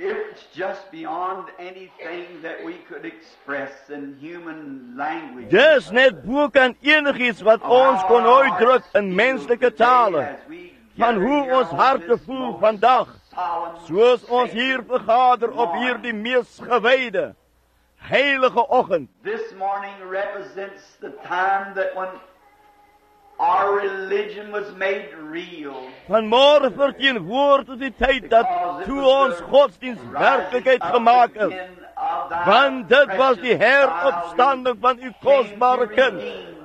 It's just beyond anything that we could express in human language. Dis net bo kan enigiets wat ons kon uitdruk in menslike tale. Van hoe ons harte voel vandag, soos ons hier vergader op hierdie mees gewyde, heilige oggend. This morning represents the time that when our religion was made real. Vanmorgen verteenwoordigt die tyd dat toe ons godsdienst werklikheid gemaak is. Want dit was die heropstanding van uw kostbare kind,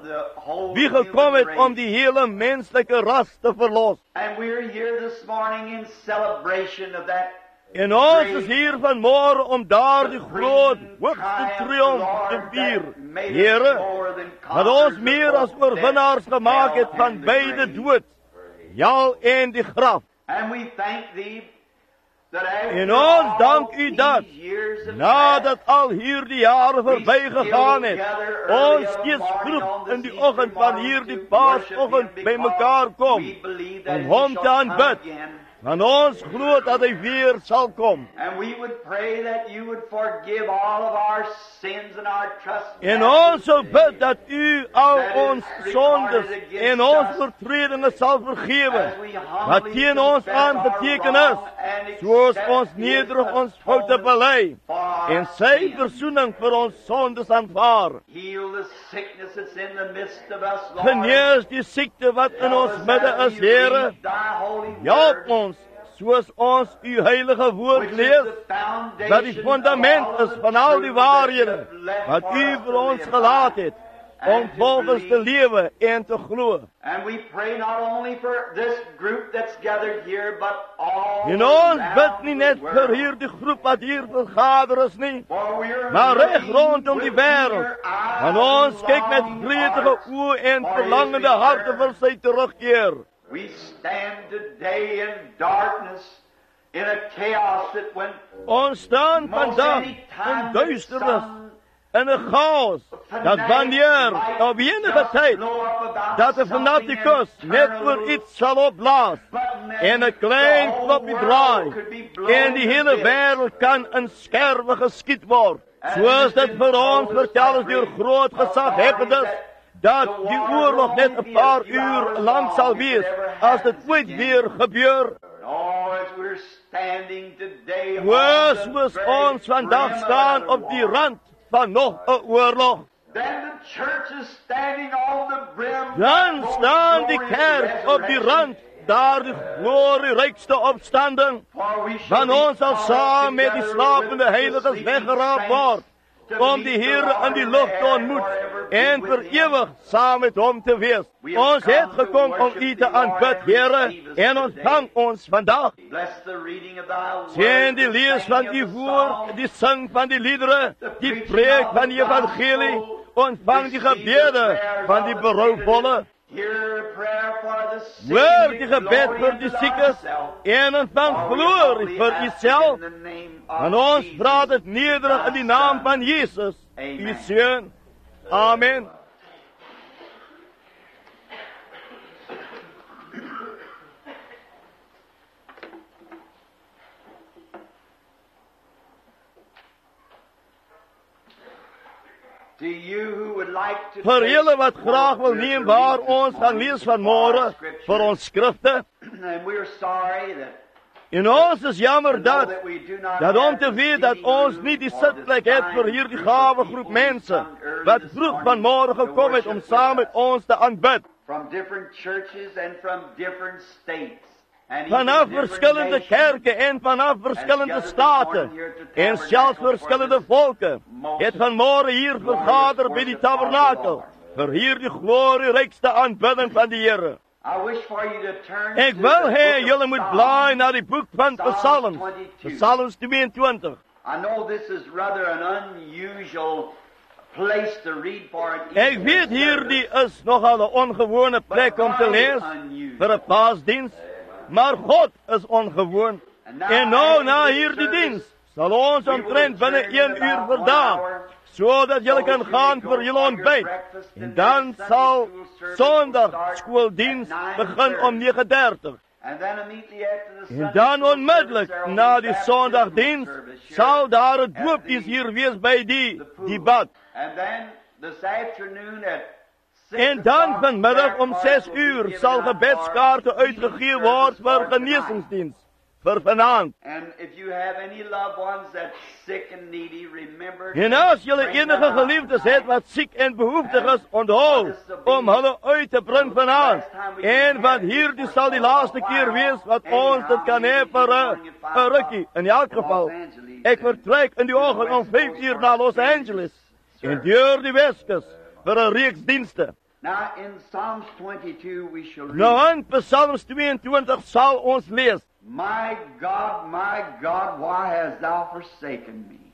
wie gekom het om die hele menslike ras te verlos. And we're here this morning in celebration of that. En ons is hier vanmorgen om daar die groot, hoogste triomf te vier. Here, wat ons meer as oorwinnaars gemaakt het van beide dood, jou en die graf. And we thank thee that En ons dank u dat, nadat al hierdie jare voorbij gegaan het, ons steeds vroeg in die oggend van hierdie paasoggend by mekaar kom, om hom te aanbid. Want ons glo dat hy weer sal kom. And we would pray that you would forgive all of our sins and our trespasses. En ons sal bid dat u al ons sondes en ons oortredinge sal vergewe, wat teen ons aangeteken is, soos ons nederig ons foute bely, en sy verzoening vir ons sondes aanvaar. Heal the sickness that's in the midst of us, Lord. Genees die siekte wat in ons midde is, Here. Help ons, soos ons u heilige woord lees, dat die fundament is van al die waarhede wat u vir ons gelaat het, om volgens te lewe en te glo. And we pray not only for this group that's gathered here, but all En ons bid nie net vir hierdie groep wat hier vergader is nie, maar reg rondom die wêreld. Want ons kyk met gretige oë en verlangende harte vir sy terugkeer. We stand today in darkness, in a chaos that when Ons staan vandag in duisternis, in 'n chaos, dat wanneer op enige tyd dat 'n fanatikus net oor iets sal opblaas en 'n klein klopie draai en die hele wêreld kan in skerwe geskiet word, soos dit vir ons vertel is deur groot gesaghebbendes, dat die oorlog net 'n paar uur lang sal wees as dit ooit weer gebeur. Soos ons vandag staan op die rand van nog 'n oorlog, dan staan die kerk op die rand daar die glorierykste opstanding, want ons sal saam met die slapende heiliges weggeraap word, om die Here in die lug te ontmoet en vir ewig saam met hom te wees. Ons het gekom om u te aanbid, Here, en ontvang ons vandag. Seën die lees van u woord, die sing van die liedere, die preek van die evangelie, ontvang die gebede van die berouvolle. Hoor die gebed vir die siekes en ontvang glorie vir uself. En ons vra dit nederig in die naam van Jesus, u Seun. Amen. Vir julle wat graag wil neem waar ons gaan lees vanmôre vir ons skrifte. En ons is jammer dat om te weet dat ons nie die sitplek het vir hierdie gawe groep mense wat vroeg vanmôre gekom het om saam met ons te aanbid. Vanaf verskillende kerke en vanaf verskillende state en selfs verskillende volke het vanmôre hier vergader by die tabernakel vir hierdie glorierykste aanbidding van die Here. Ek wil hê julle moet blaai na die boek van Psalms, Psalms 22. Ek weet hierdie is nogal 'n ongewone plek om te lees vir 'n paasdiens, maar God is ongewoon. En nou na hierdie diens sal ons omtrent binne 1 uur verdaag, sodat julle kan gaan vir julle ontbyt. En dan sal Sondag skooldiens begin om 9:30. En dan onmiddellik na die Sondagdiens sal daar 'n doopdiens hier wees by die debat. En dan vanmiddag om 6 uur sal gebedskaarte uitgegee word vir genesingsdiens vir vanaand. En as julle enige geliefdes het wat siek en behoeftig is, onthou om hulle uit te bring vanaand. En want hierdie sal die laaste keer wees wat ons dit kan hê vir 'n rukkie. In elk geval, ek vertrek in die oggend om 5 uur na Los Angeles en deur die Weskus vir 'n reeks dienste. Nou in Psalms 22 sal ons lees: My God, why hast thou forsaken me?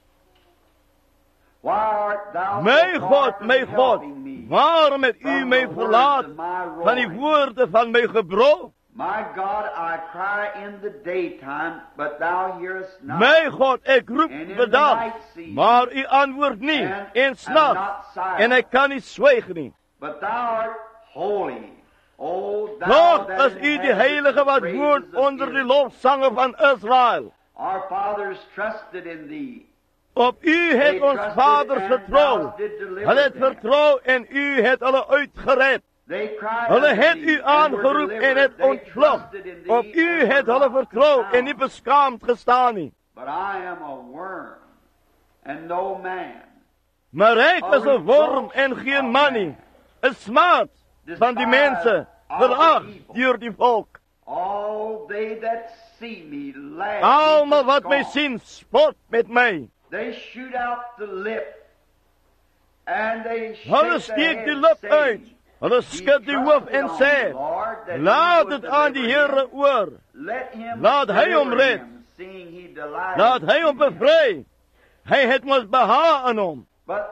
Why art thou My so God, far from my God, helping me? waarom het u my verlaat van die woorde van my gebro? My God, I cry in the daytime, but thou hearest not. My God, ek roep bedag, maar u antwoord nie, en s'nags, en ek kan nie swyg nie. But thou art holy. O thou Nog that is u die heilige wat inhabitest woon praises of onder die Israel. lofsange van Israel. Our fathers trusted in thee. Op u het ons vaders vertrou. Hulle het vertrou en u het hulle uitgered. They cried Hulle unto het thee u and were aangeroep en delivered. het They ontvlug. trusted in thee Op u and het were hulle not vertrou en confounded. nie beskaamd gestaan nie. But I am a worm and no man. Maar ek is 'n worm en geen man nie. 'n smaad van die mense, verag deur die volk. All they that see me laugh. Almal wat my sien, spot met my. They shoot out the lip. And they Hulle shake steek their die head, lip saying, uit. Hulle skud die hoof en sê: Laat dit aan die Here oor. Laat hy hom red. Laat hy hom bevry. Hy het mos behaag in hom.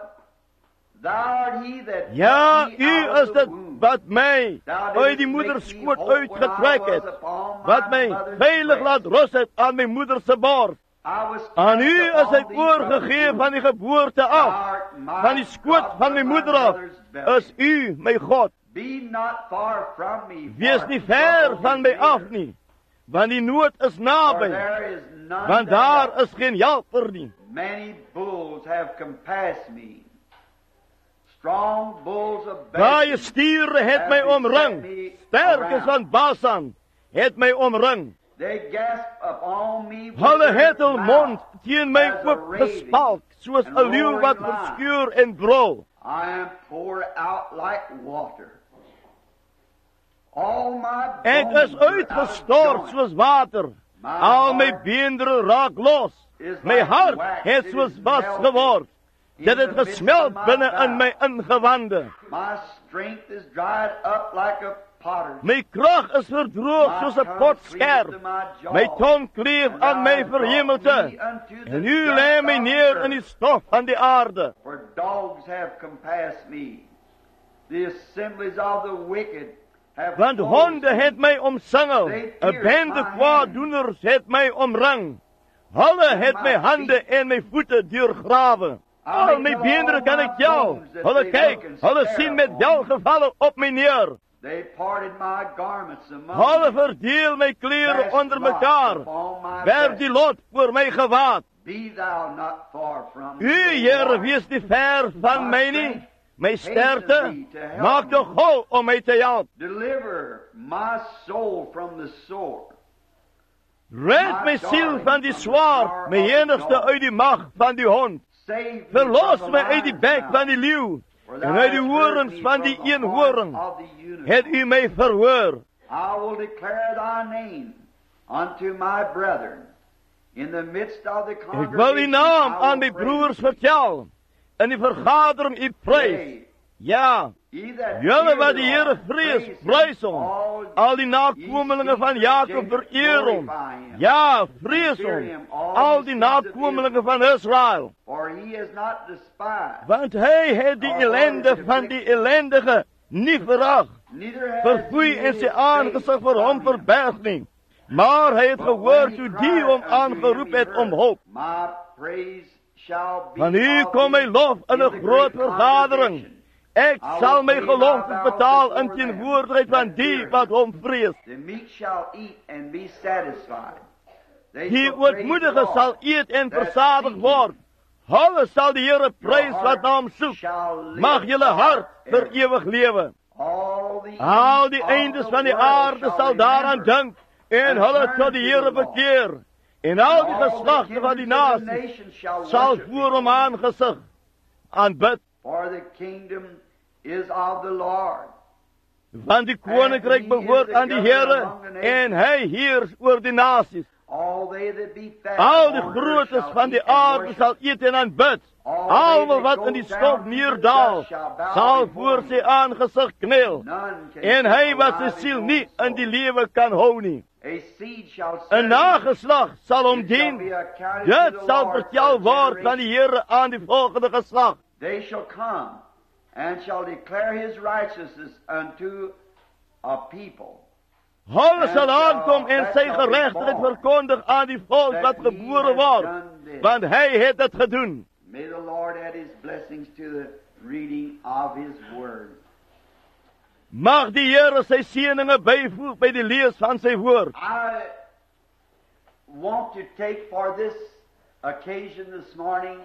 Ja, u is dit wat my uit die moeder skoot uitgetrek het, wat my veilig laat rus het aan my moeder se bors. Aan u is ek oorgegee van die geboorte af, van die skoot van my moeder af, is u my God. Wees nie ver van my af nie, want die nood is naby, want daar is geen helper nie. Many bulls have compassed me. Strong bulls of Baie stiere het my omring, sterkes van Basan het my omring. Hulle het hul mond teen my oop gespalk, soos 'n leeu wat verskeur en brul. Ek is uitgestort soos water, al my beendere raak los. My hart het soos was geword. Dit het gesmelt binne in my ingewande. My krag is verdroog soos 'n potskerp. My tong kleef aan my verhemelte. En u lê my neer in die stof van die aarde. Want honde het my omsingel. 'n bende kwaaddoeners het my omring. Hulle het my hande en my voete deurgrawe. Al my beendere kan ek tel. Hulle kyk, hulle sien met welgevalle op my neer. Hulle verdeel my klere onder mekaar. Werp die lot voor my gewaad. U, Here, wees nie ver van my nie. My sterkte, maak toch gou om my te help. Red my siel van die swaard, my enigste uit die mag van die hond. Verlos my uit die bek van die leeu, en uit die horens van die eenhoorn. Het u my verhoor. Ek wil die naam aan my broers vertel, in die vergadering u prys. Ja, julle wat die Here vrees, prys hom. Al die nakomelinge van Jakob vereer hom. Ja, vrees hom. Al die nakomelinge van Israel. Want hy het die ellende van die ellendige nie verag. Verfoei en sy aangesig vir hom verberg nie. Maar hy het gehoor toe die hom aangeroep het om hulp. Van u kom my lof in 'n groot vergadering. Ek sal my geloftes betaal in teenwoordigheid van die wat hom vrees. The meek shall eat and be satisfied. They Die shall praise the ootmoedige Lord. sal eet en versadig word. Hulle sal die Here prys wat na hom soek. Mag julle hart vir ewig lewe. Al die eindes van die aarde sal daaraan dink en hulle tot die Here bekeer. En al die geslagte van die nasies sal voor hom aangesig aanbid. For the kingdom is of the Lord. Want die koninkryk behoort aan die Here en hy heers oor die nasies. All they that be fat Al die on earth grootes shall van die eat and aarde worship. sal eet en aanbid. Almal wat in die stof neerdaal, sal voor sy aangesig kniel. None can En hy wat sy alive siel in nie his soul. in die lewe kan hou nie. A seed shall 'n serve nageslag sal hom It shall dien. be accounted Dit to the sal Lord vertel for word van die Here aan die volgende geslag. They shall come and shall declare his righteousness unto a people. Hulle sal aankom en sy geregtigheid verkondig aan die volk wat gebore word, want hy het dit gedoen. May the Lord add his blessings to the reading of his word. Mag die Here sy seëninge byvoeg by die lees van sy woord. I want to take for this occasion this morning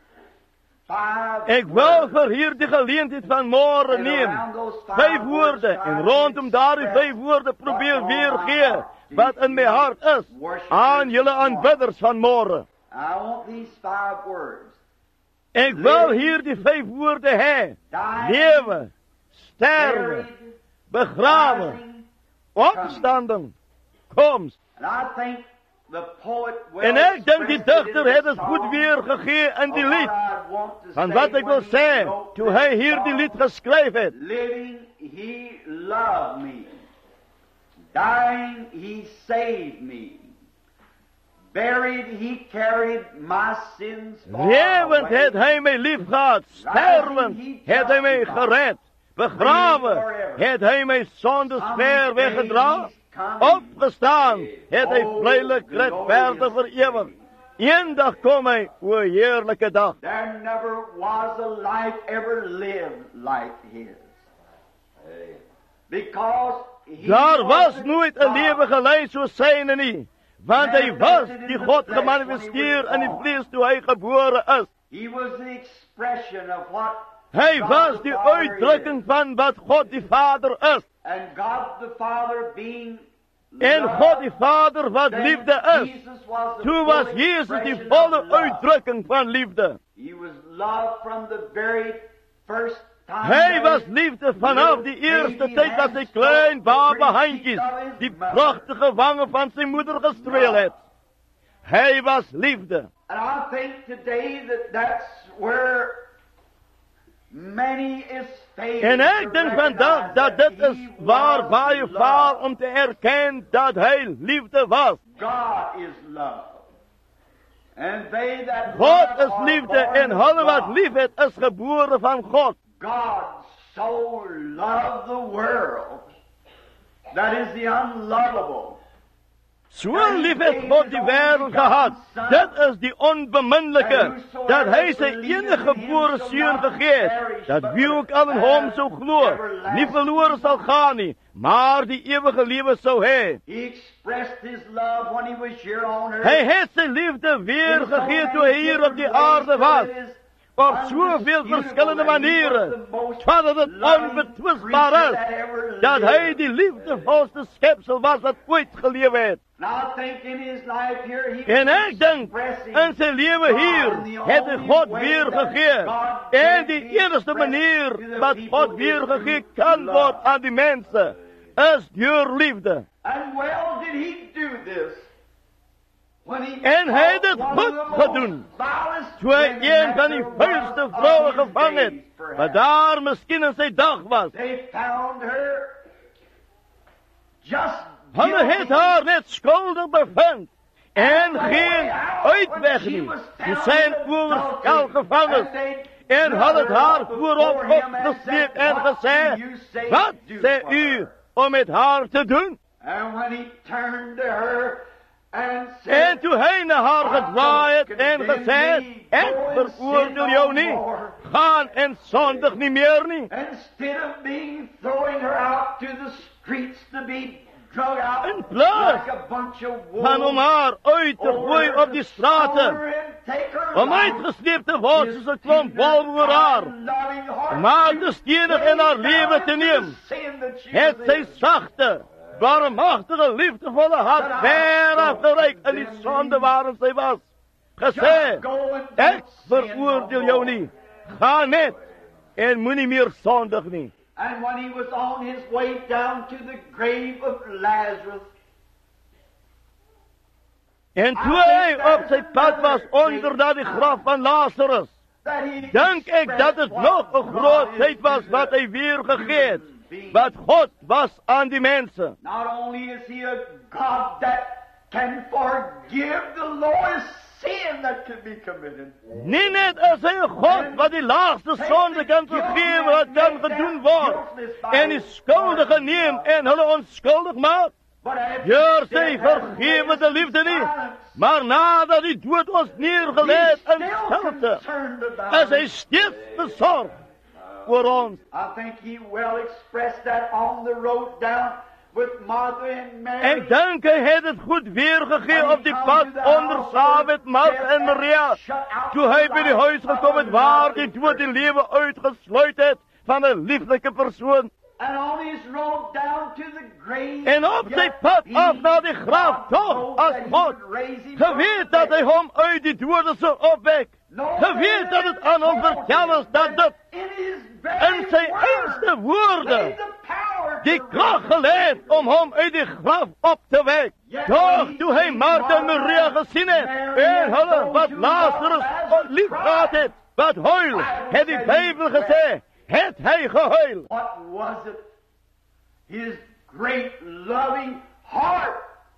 5 Ek wil vir hierdie geleentheid van môre neem 5 woorde en rondom daardie 5 woorde probeer weergee wat in my hart is aan julle aanbidders van môre. I want these 5 words. Ek wil hierdie 5 woorde hê: lewe, sterwe, begrawe, opstanding, koms. And I think the poet well En ek dink die expressed it digter in het the dit goed song weergegee in die of what lied. I'd want to Van say wat ek wil when he sê, wrote toe hy this hierdie song. lied geskryf het. Living, he loved me. Dying, he saved me. Buried, he carried my sins far Lewend away. het hy my lief gehad, sterwend het hy my gered, begrawe het hy my sondes ver weggedra, opgestaan het hy vrylik regverdig vir ewig. Eendag kom hy, o heerlike dag. There never was a life ever lived like his. Because he Daar was wasn't nooit 'n God. lewe gelei soos syne nie, want hy was die God gemanifesteer in die vlees toe hy gebore is. He was the expression of what Hy God was the die Father uitdrukking is. van wat God die Vader is. And God the Father being En love, God die Vader wat then liefde is. Jesus was the Toe was full Jesus die expression volle of love. uitdrukking van liefde. He was love from the very first time. Hy that was his liefde vanaf die little eerste baby tyd as hy hands klein stroked the baba pretty handjies cheek of his die mother. pragtige wange van sy moeder gestreel het. Hy was liefde. And I think today that that's where many is failing. En ek to dink vandag recognize dat dit he is waar was baie love. faal om te erken dat hy liefde was. God is love. And they that God love is are liefde born en of hulle wat God. liefhet is gebore van God. God so loved the world. That is the unlovable. So lief het God die wêreld gehad. Dit is die onbeminnelike, dat hy sy enige gebore seun gegee het, dat wie ook al in hom sou glo, nie verlore sal gaan nie, maar die ewige lewe sou hê. He expressed his love when he was here on earth. Hy het sy liefde weergegee toe hy hier op die aarde was, op soveel verskillende maniere, totdat dit onbetwisbaar is, dat hy die liefdevolste skepsel was wat ooit gelewe het. En ek dink, in sy lewe hier, het hy God weergegee. En die enigste manier wat God weergegee kan word aan die mense, is deur liefde. En hy het dit goed gedoen, toe hy een van die vuilste vroue gevang het, wat daar miskien in sy dag was. Hulle het haar net skuldig bevind, en geen uitweg nie. Toe sy in oorspel gevang is, en hulle het haar voorop opgesleep en gesê, wat sê u om met haar te doen? And when he turned to her En toe hy na haar gedraai het en gesê, ek veroordeel jou nie, gaan en sondig nie meer nie. Instead of throwing her out to the streets to be drug out In plaas like a bunch of van om wolves, haar uit te gooi op die strate, om uitgesleep te word soos 'n klomp wolwe oor haar, maar te stenig in haar lewe te neem, het sy sagte, barmhartige, liefdevolle hart ver afgereik in die sonde waarin sy was, gesê, ek veroordeel jou nie, ga net en moenie meer sondig nie. And when he was on his way down to the grave of Lazarus, En toe hy op sy pad was onder na die graf van Lazarus, that he dink ek dat het nog 'n groot tyd was wat hy weer gegee het, wat God was aan die mense. not only is he a God that can forgive the lowest sin that can be committed, Nie net is hy 'n God wat die laagste sonde kan vergewe wat kan gedoen word, en die skuldige neem en hulle onskuldig maak, but as deur sy vergewende liefde nie, maar nadat die dood ons neergelê het in stilte, is hy steeds besorg oor ons. I think he well expressed that on the road down with Martha and Mary. Ek dink hy het dit goed weergegee op die pad onder saam met Martha en Maria, toe hy by die huis gekom het waar die dood die lewe uitgesluit het van 'n lieflike persoon. And on his road down to the grave, En op sy pad af na die graf tog as God, geweet dat hy hom uit die dode sou opwek, geweet dat het aan hom vertel is dat dit in sy einste woorde die krag gelê het om hom uit die graf op te wek. Doch toe hy Martha en Maria gesien het, en hulle wat Lazarus liefgehad het, wat huil, het die Bybel gesê, het hy gehuil. What was it? His great loving heart.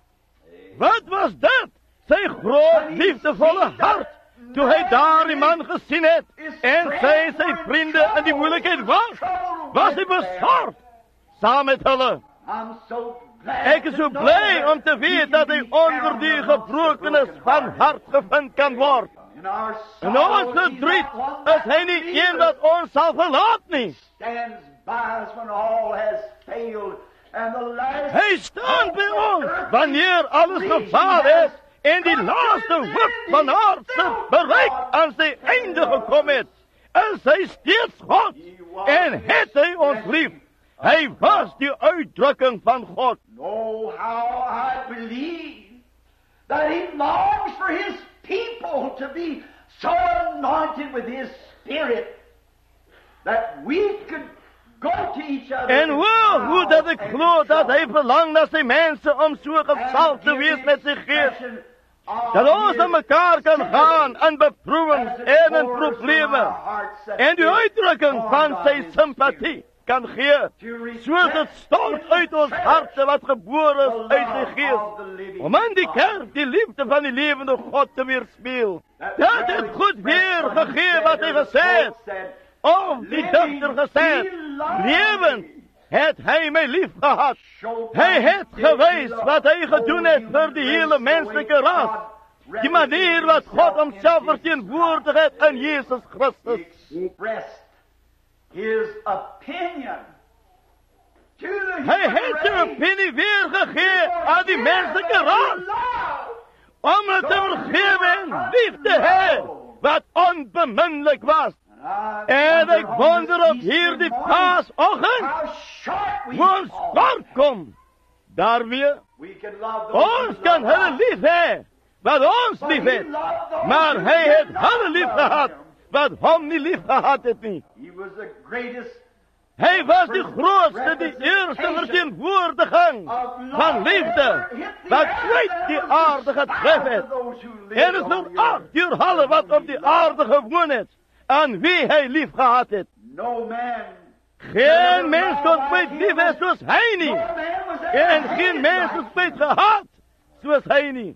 Wat was dit? Sy groot liefdevolle hart, toe hy daar die man gesien het, en sy vriende in die moeilikheid was hy besorgd saam met hulle. I'm so glad. Ek is so bly om te weet dat hy onder die gebrokenis van hart gevind kan word. In our En ons verdriet is hy nie een wat ons sal verlaat nie. stands by us when all has failed and the last Hy staan by ons wanneer alles gefaal het en die laaste hoop van aardse bereik aan sy einde gekom het. Is hy steeds God en het hy ons lief. Hy was die uitdrukking van God. know how I believe that he longs for his people to be so anointed with his spirit that we could go to each other. En hoe dat ek glo dat hy verlang na sy mense om so gesalf te wees met sy gees, dat ons aan mekaar kan gaan in beproewings en in probleme, en die uitdrukking van sy simpatie kan gee, soos dit stort uit ons harte wat gebore is uit sy gees, om in die kerk die liefde van die lewende God te weerspieël. Dat het goed weer gegee wat hy gesê het, of die digter gesê het, lewend het hy my lief gehad. Hy het gewys wat hy gedoen het vir die hele menslike ras, die manier wat God homself verteenwoordig het in Jesus Christus. Expressed his opinion to the Hy het sy opinie weergegee aan die menslike ras, om het te vergewe en lief te hê wat onbeminlik was. En ek wonder op hierdie Paasoggend, hoe ons kort kom daarmee. Ons kan hulle lief hê wat ons lief het, maar hy het hulle lief gehad wat hom nie lief gehad het nie. Hy was die grootste, die eerste verteenwoordiging van liefde wat ooit die aarde getref het. En is nog deur hulle wat op die aarde gewoon het, aan wie hy lief gehad het. Geen mens kon ooit lief hê soos hy nie, en geen mens het ooit gehad soos hy nie.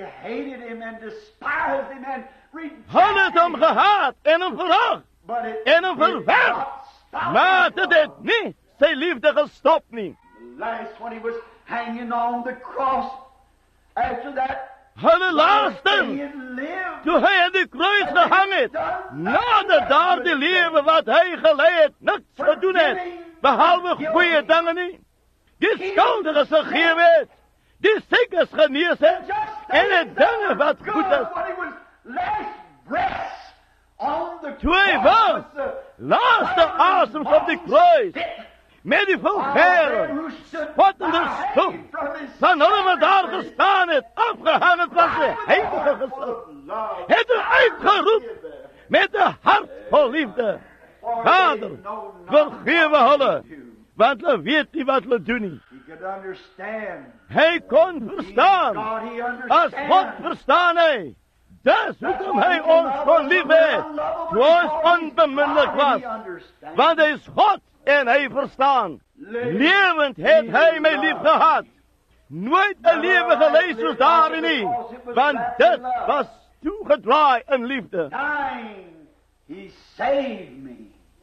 Hulle het hom gehaat en hom verag en hom verwerp, maar dit het nie sy liefde gestop nie. Last when he was hanging on the cross, after that hulle laasten, toe hy aan die kruis gehang het, nadat daar die lewe wat hy gelei het, niks gedoen het, behalwe goeie dinge nie. Die skuldiges gegee het, die siekes genees het, en die dinge wat goed is. Toe hy was, laaste asems op die kruis, met die vulgaire, spottende stoel, van hulle wat daar gestaan het, afgehang het van sy heilige gezicht, het hy uitgeroep, met een hart vol liefde. Vader, vergewe hulle, want hulle weet nie wat hulle doen nie. Hy kon verstaan, as God verstaan hy, dis hoekom hy ons kon lief hê, toe ons onbeminnelijk was, want hy is God, en hy verstaan. Lewend het hy my lief gehad. Nooit 'n lewe gelei soos daarin nie, want dit was toegedraai in liefde. He saved me.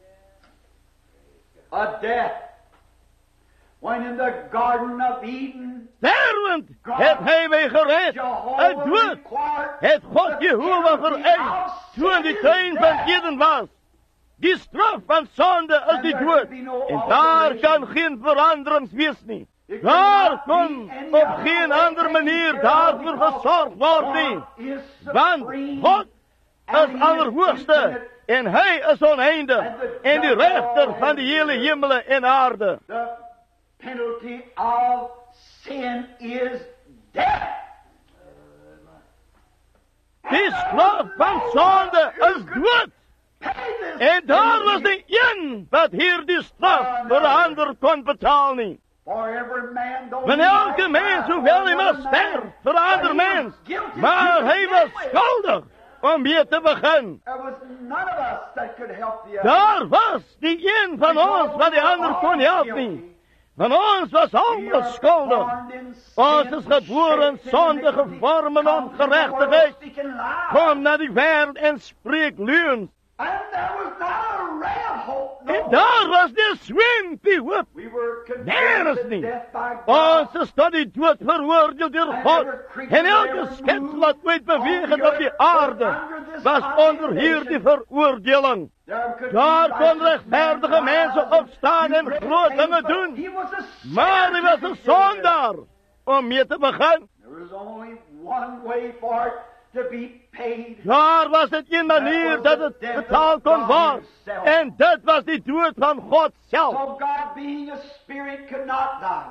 A death. When in the Garden of Eden, sterwend het hy my gered. 'n dood het God Jehovah vereis, toe in die tuin van Eden was. Die straf van sonde is die dood, en daar kan geen veranderings wees nie. Daar kon op geen ander manier daarvoor gesorg word nie, want God is allerhoogste, en hy is oneindig, en die regter van die hele hemele en aarde. The penalty of sin is death. Die straf van sonde is dood. En daar was die een wat hier die straf vir 'n ander kon betaal nie. Want elke mens, hoewel hy maar sterf vir 'n ander mens, maar hy was skuldig om mee te begin. Daar was die een van ons wat die ander kon help nie. Van ons was almal skuldig. Ons is gebore in sonde, gevorm in ongerechtigheid. Kom na die wêreld en spreek leuns. En daar was die swimpie hoop. Nergens nie. Ons is tot die dood veroordeel deur God. En elke skepsel wat ooit beweeg het op die aarde, was onder hierdie veroordeling. Daar kon regverdige mense opstaan en groot dinge doen. Maar hy was 'n sondaar om mee te begin. Daar was dit een manier dat het betaald kon word. En dit was die dood van God self. So God, being a spirit, could not die.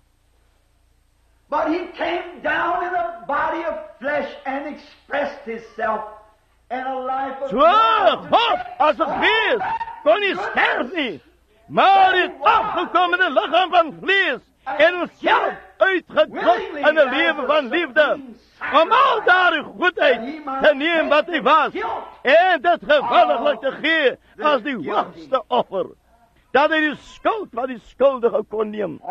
But he came down in a body of flesh and expressed himself in a life of God as 'n gees kon nie sterf nie, maar het afgekom in 'n liggaam van vlees en homself uitgedruk in 'n lewe van liefde, om al daardie goedheid te neem wat hy was, en dit gewilliglik te gee as die hoogste offer, dat hy die skuld van die skuldige kon neem.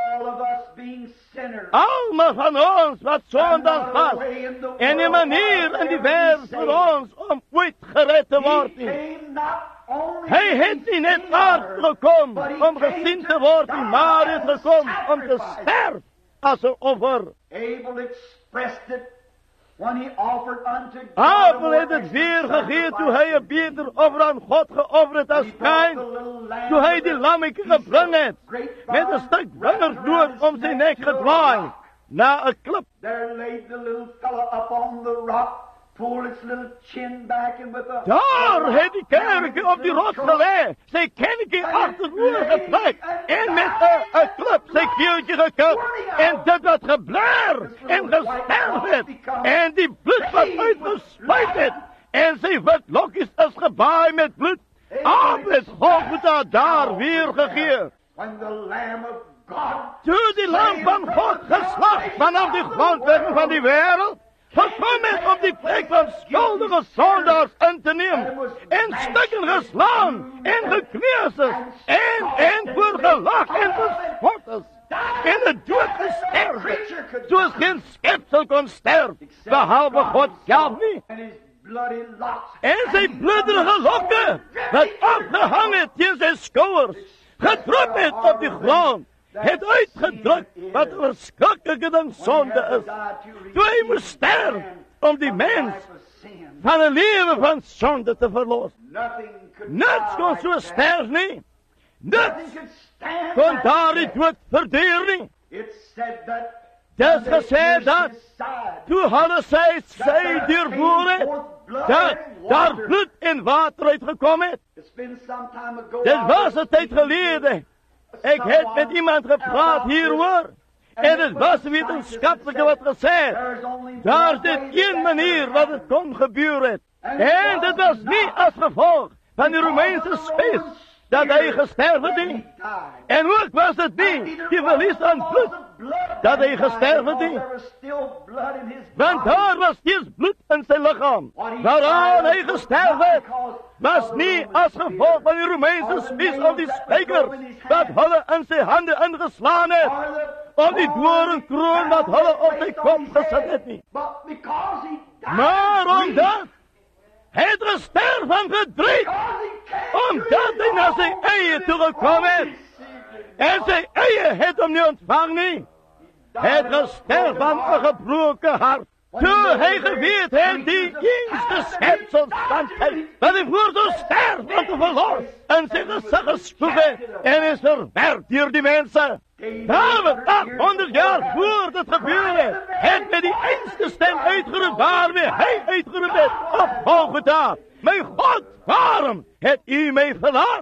Almal van ons wat sondaars was, en die manier in die wêreld vir ons om ooit gered te word nie. Hy het nie net gekom om gesien te word nie, maar het gekom om te sterf as 'n offer. Abel het het weer gegee toe hy 'n beter offer aan God geoffer het as Kain, toe hy die lammetjie gebring het, met 'n stuk wingerdood om sy nek gedraai, na 'n klip. Daar het die kerkie op die rots gelê, sy kennekie agteroor getrek, en met 'n klip sy keeltjie gekap, en dit wat gebler en gesterf het, en die bloed wat uitgespuit het, en sy wit lokkies is gebaai met bloed. Abel het Golgotha daar weer gegee. Toe die lam van God geslag vanaf die grondlegging van die wêreld, gekom het op die plek van skuldige sondaars in te neem, en stukken geslaan, en gekneus is, en voor gelag en gespot is, en het dood gesterf het, soos geen skepsel kon sterf, behalwe God self nie. En sy bloederige lokke, wat afgehang het teen sy skouers, gedrup het op die grond, het uitgedruk wat 'n verskriklike ding sonde is. Toe hy moes sterf om die mens van 'n lewe van sonde te verlos. Niks kon so sterf nie. Niks kon daardie dood verduur nie. Dit is gesê dat toe hulle sy deurboor het, dat daar bloed en water uitgekom het. Dit was 'n tyd gelede. Ek het met iemand gepraat hieroor. En het was 'n wetenskaplike wat gesê het, daar is dit een manier wat het kon gebeur het. En dit was nie as gevolg van die Romeinse spies dat hy gesterf het nie. En ook was dit nie die verlies aan bloed dat hy gesterf het nie. Want daar was steeds bloed in sy liggaam. Waaraan hy gesterf het, was nie as gevolg van die Romeinse spies of die spykers wat hulle in sy hande ingeslaan het, of die doringkroon wat hulle op sy kop gesit het nie. Maar omdat hy het gesterf van verdriet, omdat hy na sy eie toegekom het, en sy eie het hom nie ontvang nie. Hy het gesterf van 'n gebroke hart. Toe hy geweet het die eerste skepsels van tyd, dat hy voor zou sterf van te verlos, en sy gesig gespoeg het, en is verwerp deur die mense. David, 800 jaar voor dit gebeur het met die einste stem uitgeroep waarmee hy uitgeroep het op Golgotha. My God, waarom het u my verlaat?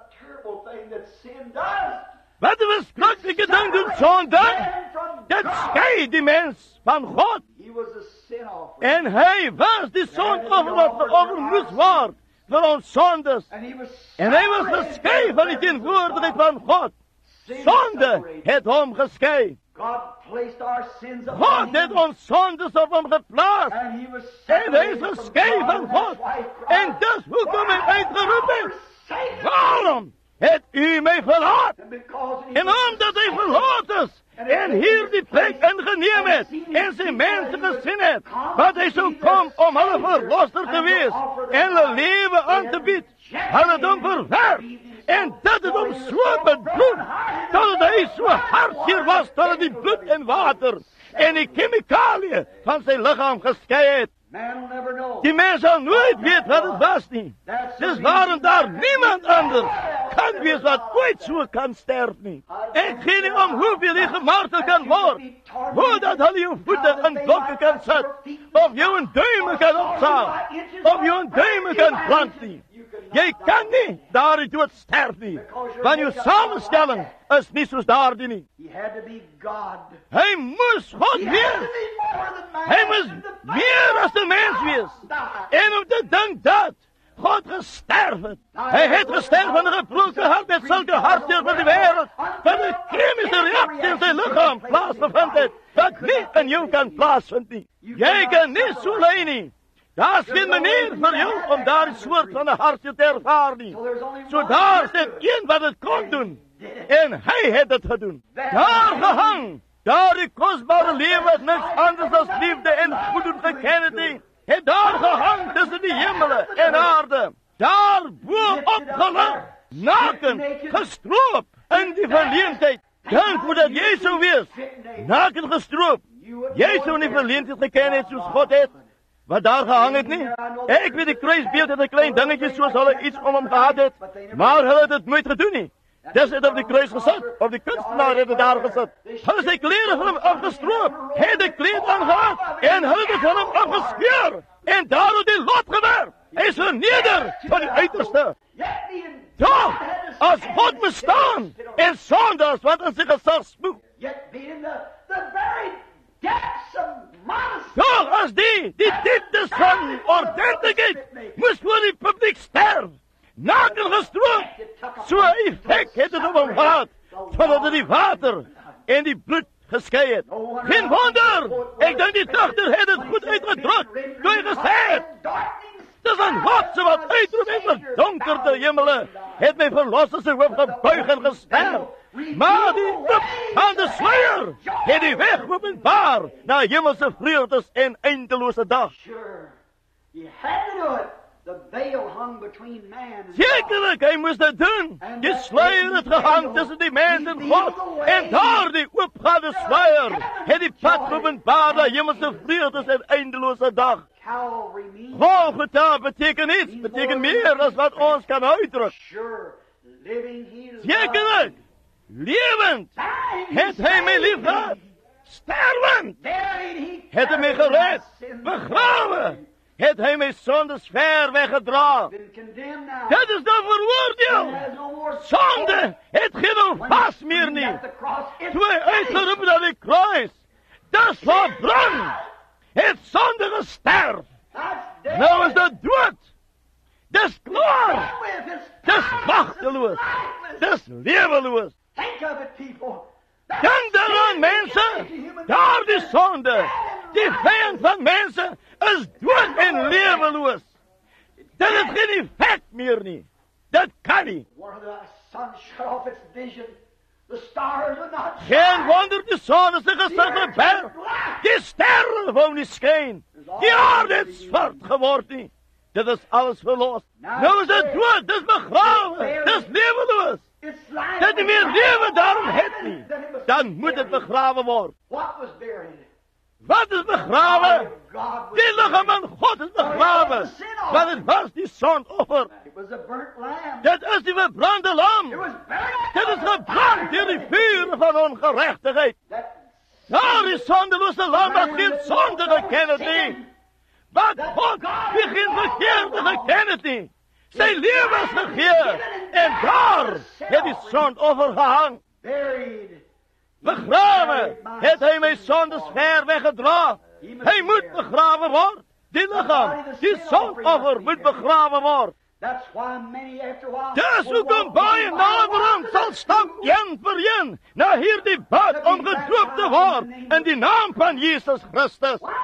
Wat 'n verskriklike ding doen sonde. Dit skei die mens van God. En hy was die sondoffer wat geoffer moes word vir ons sondes. En hy was geskei van die teenwoordigheid van God. Sonde het hom geskei. God het ons sondes op hom geplaas. En hy is geskei van God. En dus hoekom hy uitgeroep het? Waarom het u my verlaat? En omdat hy verlaat is, en hier die plek ingeneem het, en sy mense gesien het, wat hy sou kom om hulle verlosser te wees, en hulle lewe aan te bied, hulle het hom verwerp. En dit het hom so bedroef, dat hy so hartseer was, dat hy die bloed en water, en die chemikalie van sy liggaam geskei het. Die mens sal nooit weet wat het was nie. Dis waarom daar niemand anders kan wees wat ooit so kan sterf nie. Ek gee nie om hoeveel jy gemartel kan word, hoe dat hulle jou voete in blokke kan sit, of jou in duime kan opsaag, of jou in duime kan plant nie. Jy kan nie daar die dood sterf nie, want jou samenstelling is nie soos daardie nie. Hy moes God wees. Hy moes meer as 'n mens wees. En om te dink dat God gesterf het. Hy het gesterf van 'n gebroke hart met sulke hartseer van die wêreld, van 'n chemische reaksie in sy liggaam plaasgevind het, wat nie in jou kan plaasvind nie. Jy kan nie so ly nie. Daar is geen manier vir jou om daar 'n soort van 'n hartseer te ervaar nie. So daar is dit een wat het kon doen. En hy het dit gedoen. Daar gehang, daar die kosbare lewe wat niks anders as liefde en goedheid geken het nie, het daar gehang tussen die hemele en aarde. Daar bo opgelig, naken, gestroop in die verleentheid. Dink hoe dat jy sou wees, naken gestroop. Jy sou nie verleentheid geken het soos God het, wat daar gehang het nie. Ek weet die kruisbeeld het 'n klein dingetje soos hulle iets om hom gehad het, maar hulle het dit nooit gedoen nie. Dis het op die kruis gesit, of die kunstenaar het dit daar gesit. Hulle sy klere van hom afgestroop, het die kleed aangehad, en hulle het van hom afgeskeur, en daar het die lot gewerp. Hy is verneder van die uiterste. Toch, as God bestaan, en sondaars wat in sy gesig spoeg, toch as die dieptes van ordentlikheid moes voor die publiek sterf, naken gestroop, so effek het het op hom gehad, totdat het die water en die bloed geskei het. Geen wonder, ek dink die digter het het goed uitgedruk, toe hy gesê het, dis een watse wat uitroep en verdonkerde hemele, het my verlosser sy hoof gebuig en gesterf. Maar die dip van de sluier het die weg openbaar na hemelse vreugdes en eindeloze dag. The veil hung between man and God. Zekerlijk, hij moest dat doen. Die sluier het gehangen tussen die mens en God. En daar die opgaande sluier. Het die pad openbaar naar hemelse vreugdes en eindeloze dag. Calvary means Golgotha betekent iets, betekent meer dan wat ons kan uitdrukken. sure living he loved. Zekerlijk, levend, het hij mij lief gehad. Stervend, Buried he het hij mij gered. Begraven, het hij mij zondes ver weggedragen. been condemned now. Dat is de veroordeel. Has no more Zonde, het geen vast meer niet. at the cross. It's Toen hij uitgeroepen aan de kruis, dat is verbrand. Het zonde gesterf. That's dead. Nou is dat dood. Dat is klaar. Done with. It's Dat is powerless. machteloos. It's lifeless. Dat is levenloos. Think of it, people. Denk daaraan, mensen. Daar die zonde. Die vijand van mensen is dood en levenloos. Dat heeft geen effect meer niet. Dat kan niet. One of the sun shut off its vision. The stars are not Geen wonder, de zon is een gezicht berg. Die sterren wou niet schijnen. Die aarde is zwart geworden. Dat is alles verlost. Nou is het dood, dat is begraven. Dat is levenloos. It's lifeless. Dat niet meer leven, daarom het niet. Dan moet het begraven worden. What was buried? Wat is begraven? God was Die lichaam van God is begraven. Want het was die zondoffer. It was a burnt lamb. Dat is die verbrande It lam. was buried. Dat is gebrand door die vuren van ongerechtigheid. That Daar is zondeloze lam dat geen zonde gekend niet. Want God, die geen verkeerde gekend het niet. Zijn leven is gegeven. En daar heeft die zondoffer gehangen. buried. Begraven. Het hij mijn zondes ver weggedragen. Hij moet begraven worden. Die lichaam, die zondoffer moet begraven worden. That's why many after a while. Dus hoe komt bij een naderhand zal stap jen voor jen naar hier die bad om gedoopt te worden in die naam van Jezus Christus. Why?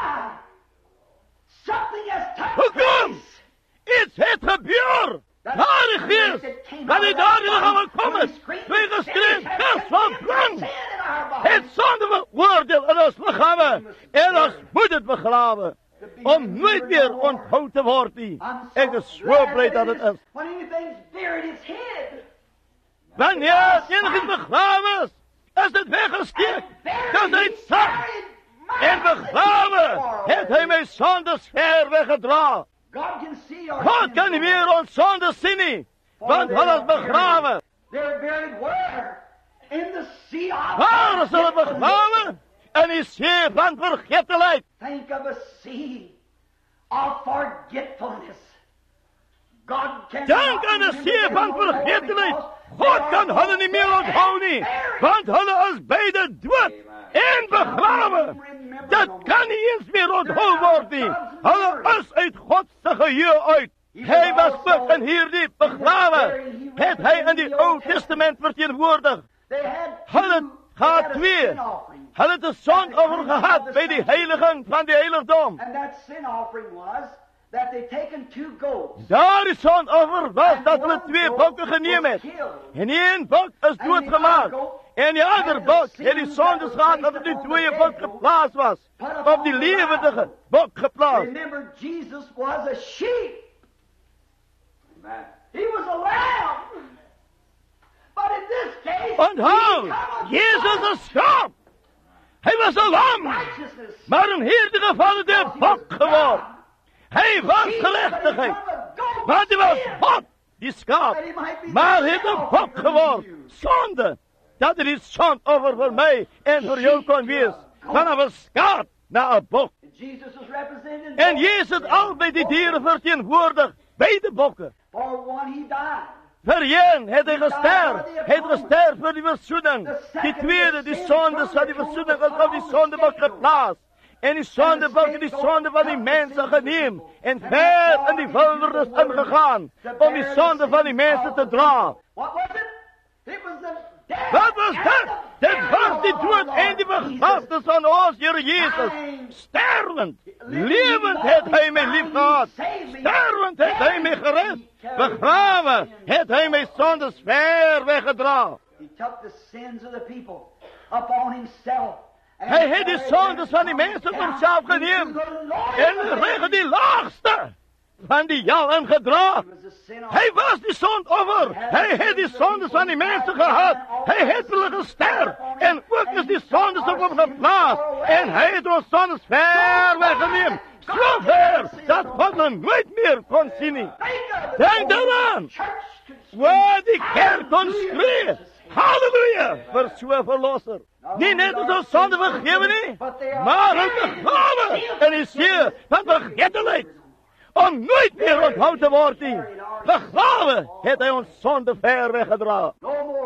Something has taken Hoekom? place. Iets het gebeurd. Daar de geest, dat hij daar in de gaan komen. Twee geschreven, vers van brand. Sin in our body. Het zonde veroordeel in ons lichamen. En ons moet het begraven. Om nooit meer onthoud te worden. Ik ben zo blij dat het is. When anything's buried, it's hid. Wanneer enigszins begraven is het weggesteekt. Dat is het zak. En begraven heeft hij mijn zondes ver weggedragen. God can see our God sins kan niet meer ons zondes zien niet. Want hij is begraven. They're buried where? In the sea of Waar zullen we begraven? En die zee van vergetelijkheid. Think of a sea of forgetfulness. God can Denk aan de zee van vergetelijkheid. God kan hulle niet meer onthouden. Want hulle is beide dood en begraven. Dat kan niet eens meer onthouden worden. Hulle is uit Gods geheugen uit. Hij was ook in hierdie begraven. Het hij in die Oude Testament vertegenwoordigd. Hulle gaat twee. Hulle het de zondoffer gehad bij die heiligen van die heiligdom. And that sin offering was that they taken two goats. Daar is zondoffer was dat hulle twee bokken geneem het. En één bok is doodgemaakt. En die andere bok heeft die zondes gehad dat het die tweede bok geplaatst was. Op die levendige bok geplaatst. Remember, Jesus was a sheep. He was a lamb. But in this case, Onthoud, Jezus is schaap. Hij was een lam. righteousness. Maar in hierdie geval is hij bok geworden. Hij was gerechtigheid. Want hij was God, die schaap. Maar hij is een bok geworden. Zonde. Dat er iets zondoffer voor mij en voor jou kon wees. Vanaf een schaap naar een bok. Jesus is represented. En Jezus al bij die dieren vertegenwoordigd. Beide bokken. For one he died. Voor één heeft hij gesterft. Hij heeft gesterft voor die verzoening. Die tweede, die zonde van die verzoening is op die zondebok geplaatst. En die zondebok, die zonde van die mensen geneemd. En ver in die wildernis ingegaan. Om die zonde van die mensen te dragen. What was it? It was the death. Wat was dat? Dat was die dood en die begrafenis van ons, Heer Jezus. Stervend, levend heeft hij mij lief gehad. Stervend heeft hij mij gered. Begraven heeft hij mij zondes ver weggedragen. He took the sins of the people upon himself. Hij heeft die zondes van die mensen op zichzelf genomen. En regen die laagste van die hel ingedra. Hy was die sondoffer. Hy het die sondes van die mense gehad. Hy het hulle gesterf. En ook is die sondes op hom geplaas. En hy het ons sondes ver weggeneem. So ver, dat God hom nooit meer kon sien nie. Denk daaraan. Waar die kerk kon skree. Halleluja, vir so verlosser. Nie net as ons sonde vergewe nie, maar ook begrawe in die see van vergetelheid. Om nooit meer onthou te word nie. Begrawe het hy ons sonde ver weggedra.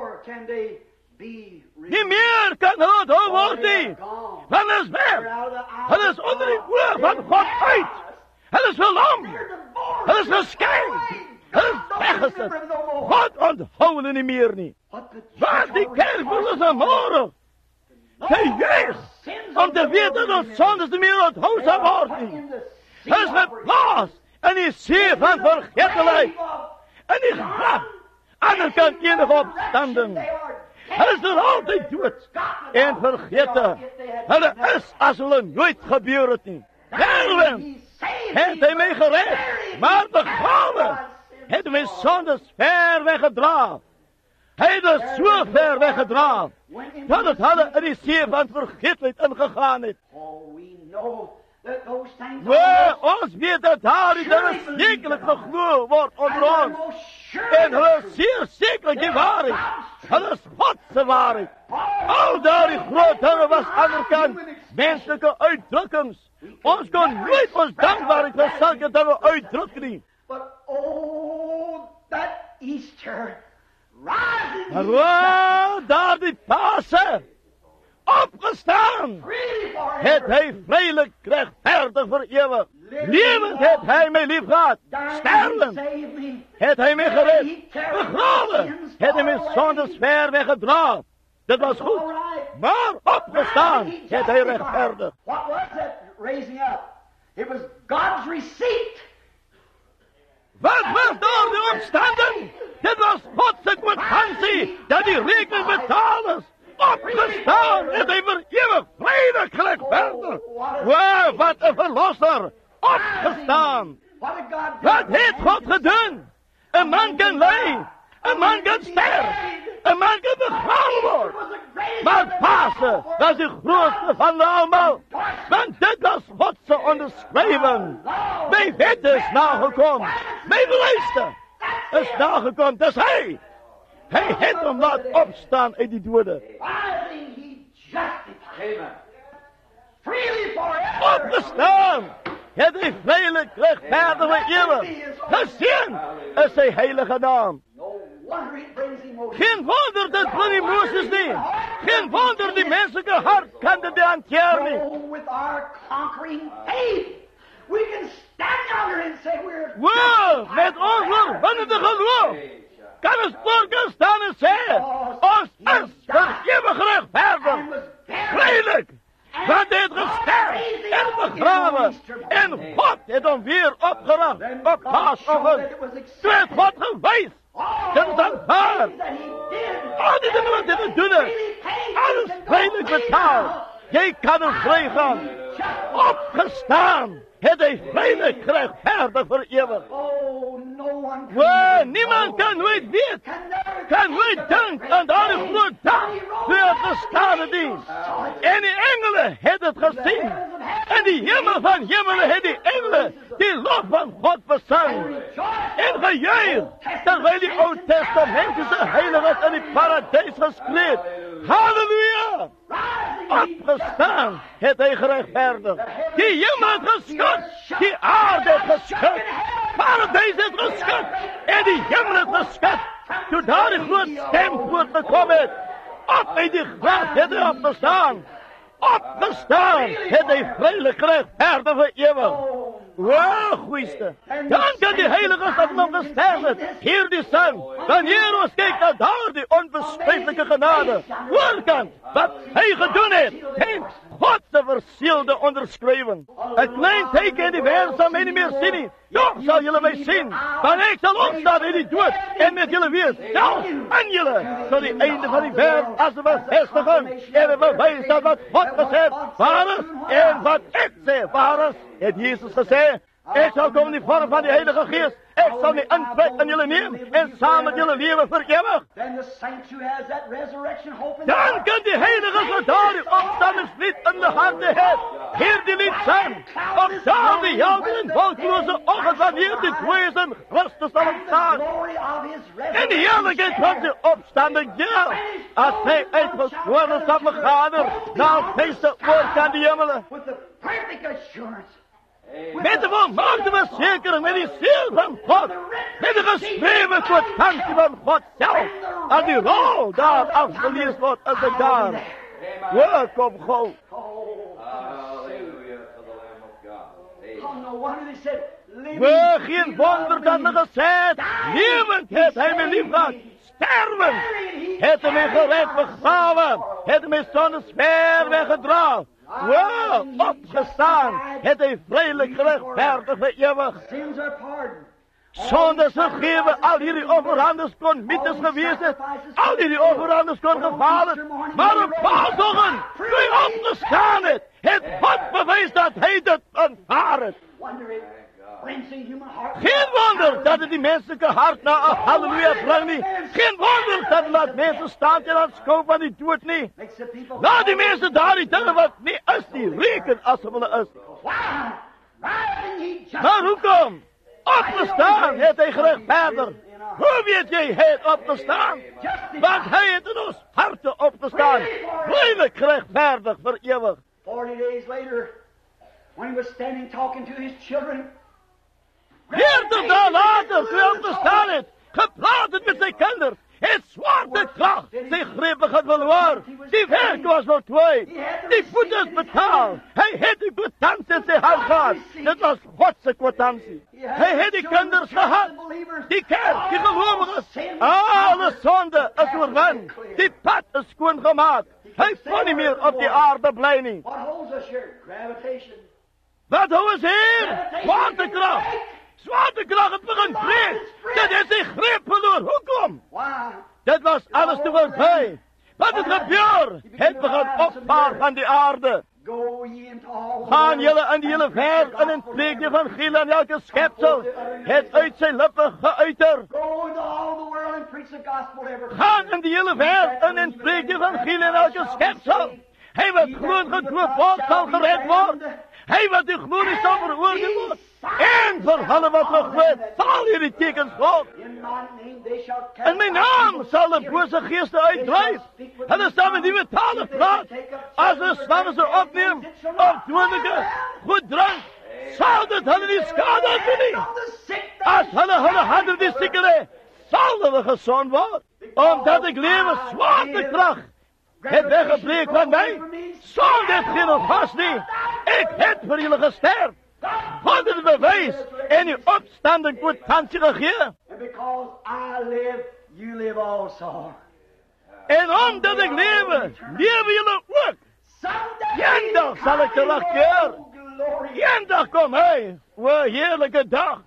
Nie meer kan hulle onthou word nie. Hulle is weg. Hulle is onder die oog van God uit. Hulle is verlam. Hulle is geskei. Hulle is weggesit. God onthou hulle nie meer nie. Wat die kerk wil is vanmorgen. Sy juist om te weet dat ons sondes nie meer onthou sal word nie. Hy is geplaas in die see van vergetelheid. In die graf. Ander kan enige opstanding. Hulle is er altyd dood en vergete. Hulle is as hulle nooit gebeur het nie. Daarom het hy my gered, maar begrawe het hy my sondes ver weggedra. Hy het ons so ver weggedra, dat het hulle in die see van vergetelheid ingegaan het. Ons weet dat daar die dinge sekerlik geglo word onder ons. En hulle is zeer sekerlik die waarheid. Hulle is Godse waarheid. Al daar die groot dinge was anderkant menslike uitdrukkings. Ons kon nooit ons dankbaarheid vir sulke dinge uitdruk nie. But oh, that Easter rising. Maar daar die Pasen opgestaan, het hy vrylik regverdig vir ewig. Lewend het hy my lief gehad. Sterwend het hy my gered. Begrawe het hy my sondes ver weggedra. Dit was goed. Maar opgestaan het hy regverdig. What was that raising up? It was God's receipt. Wat was daar die opstanding? Dit was Godse kwitansie dat die rekening betaal is. Opgestaan het hy vir ewig vrylik geregverdig. Wow, wat 'n verlosser! Opgestaan! Wat het God gedoen? 'n man kan ly, 'n man kan sterf, 'n man kan begrawe word. Maar Pasen was die grootste van almal, want dit was Godse onderskrywing. My wet is nagekom, my belyste is nagekom, dis hy. Hy het hom laat opstaan uit die dode. Opgestaan het hy vrylik regverdig vir ewig. Geseën is sy heilige naam. Geen wonder dit bring die Moses nie. Geen wonder die menslike hart kan dit hanteer nie. Wow, met ons oorwinnende geloof kan ons voor staan en sê, ons is vir ewig regverdig. Vrylik, want hy het gesterf en begrawe, en God het hom weer opgerig op Paasoggend. Toe het God gewys, dit is aanvaar. Al die dinge wat hy gedoen het, alles vrylik betaal. Jy kan ons vry gaan. Opgestaan het hy vrylik geregverdig vir ewig. Niemand kan nooit weet, kan nooit dink aan daardie groot dag toe het gestaan het nie. En die engele het het gesien. En die hemel van hemele het die engele die lof van God besang en gejuich, terwyl die Ou Testamentiese heiliges in die paradys geskree het. Halleluja! Opgestaan het hy geregverdig. Die hemel het geskud, die aarde het geskud, paradys het geskud en die hemel het geskud. Toe daar die groot stem voortgekom het, op uit die graf het hy opgestaan. Opgestaan het hy vrylik geregverdig vir ewig. Wow, goeieste. Dan kan die heiliges dat nog gesterf het, hier die sang, wanneer ons kyk na daardie onbeskryflike genade, voorkant, wat hy gedoen het, en Godse verseelde onderskrywing. 'n klein teken in die wêreld sal my nie meer sien nie, doch sal julle my sien, want ek sal opstaan uit die dood, en met julle wees, self in julle, tot die einde van die wêreld, as 'n bevestiging, en 'n bewys dat wat God gesê het, waar is, en wat ek sê, waar is, het Jesus gesê, Ek sal kom in die vorm van die Heilige Gees. Ek sal my intrek in julle neem en saam met julle lewe vir ewig. Dan kan die heiliges wat daardie opstandingslied in die harte het, hierdie lied sing. Op daardie helder en wolklose oggend wanneer die dooies in Christus sal ontstaan. En die heerlijkheid van die opstanding, ja, as hy uitgesproken sal vergader, na feeste oorkant die hemelen. Met de volmaakte verzekering, met die ziel van God, met de geschreven kwitantie van God zelf, als die rol daar afgelezen wordt als ik daar. Werk op God. We geen wonder dat er gezegd, levend heeft hij mij lief gehad, sterven, heeft hij mij gered begraven, heeft hij mij zonder sfeer weggedragen. Wow, opgestaan, het hij vrijelijk gerechtvaardigd voor eeuwig. Zonder vergeven, al hierdie offerandes kon mythes geweest het, al hierdie offerandes kon gefaal het, maar op Paasdagen, toe hy opgestaan het God bewys dat hy dit aanvaar het. Geen wonder dat het die menselijke hart na een halleluja brengt niet. Geen wonder dat het laat mensen staan en aanschouw van die dood niet. Laat die mensen daar die dingen wat niet is, die reken als ze willen is. Maar hoekom? Opgestaan heeft hij gerechtvaardigd. Hoe weet jij hij het opgestaan? Want hij heeft in ons harten opgestaan. Vrijelijk gerechtvaardigd voor eeuwig. 40 days later, when he was standing talking to his children, 40 dagen later, toen hij opgestaan heeft, gepraat het met zijn kinderen, het zwarte kracht, zijn grepen had verloren, die werk was voltooid, die voet is betaald, hij heeft die kwitantie in zijn hand gehad, dit was Godse kwitantie. Hij heeft die kinderen gehad, die kerk, die gelovigen, alle zonde is verwend, die pad is schoongemaakt, hij kon niet meer op die aarde blijven. Wat hou is hier? Zwaartekracht. Zwaartekracht het begint breed. Dat is zijn greep verloren. Hoekom? Dat was alles te voorbij. Wat het gebeurt? Het begint opvaren van die aarde. Gaan jullie in die hele ver en in preek je van Giel aan elke schepsel. Het uit zijn lippen geuiter. Gaan in die hele ver en in preek je van Giel aan elke schepsel. Hij wat gewoon gedoopt wordt, zal gered worden. Hij wat die glorie zal veroordeeld worden. En voor alle wat nog weet, zal jullie tekens God. In mijn naam zal de boze geesten uitdrijven. En dan zal we nieuwe talen praten. Als de stammen ze opnemen, of dodelijke, goed drank, zal dat hulle niet schade doen. Als hulle handen die ziekelen, zal we gezond worden. Omdat ik leven zwarte kracht. Het weggebleek van mij, zonder geen alvast niet. Ik heb voor jullie gesterft. Wat het bewijs en uw opstanding kwitantie gegeven. En omdat ik leven, leven jullie ook. Eén dag zal ik terugkeren. Eén dag kom hij. Wat een heerlijke dag.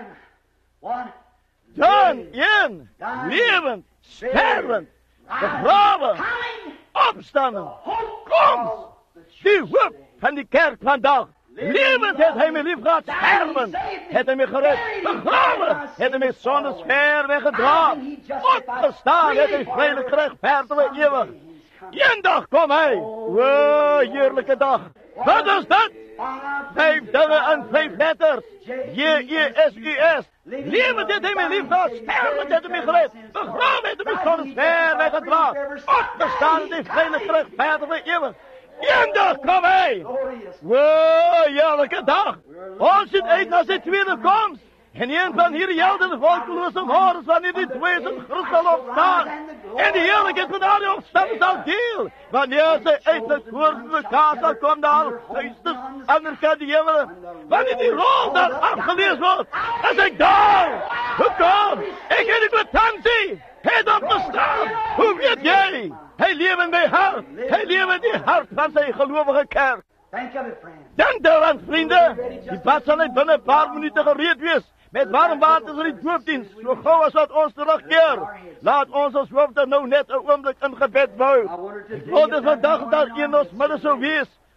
Dan één, levend, stervend, begraven, opstanden, komst, die hoop van die kerk vandaag. Levend heeft hij mij lief gehad, stervend heeft hij mij gered, begraven heeft hij mij zonder sfeer weggedragen, opgestaan heeft hij vrijelijk gerechtvaardigd eeuwig. Eén dag kom hij, wow, heerlijke dag. Wat is dat? 5 dingen en 5 letters. J-E-S-U-S. Levend heeft hij mij lief gehad, stervend heeft hij mij gered, begraven heeft hij mij zonder sfeer weggedragen, opgestaan heeft hij vrijelijk gerechtvaardigd eeuwig. Eén dag kom hij. Wow, heerlijke dag. Ons zit uit naar zijn tweede komst. En een van hier jelden de volkeloze horens wanneer die twee zijn Christus opstaan. En die heerlijkheid van al die opstanden zal deel. Wanneer ze uit de koortsende kaas zal komen, dan duisters anders kan die hemelen. Wanneer die rol dan afgelezen wordt, dan zeg ik daar. Hoekom? Ik heb de kwitantie. Hij is opgestaan. Hoe weet jij? Hij leeft in mijn hart. Hij leeft in die hart van zijn gelovige kerk. Denk daaraan, vrienden. Die bad zal niet binnen een paar minuten gereed wees. Met warm water in die doopdienst. Zo gauw als dat ons terugkeert. Laat ons als hoofd er nou net een ogenblik in gebed bouwen. Ik wil dat vandaag daar in ons midden zo wees.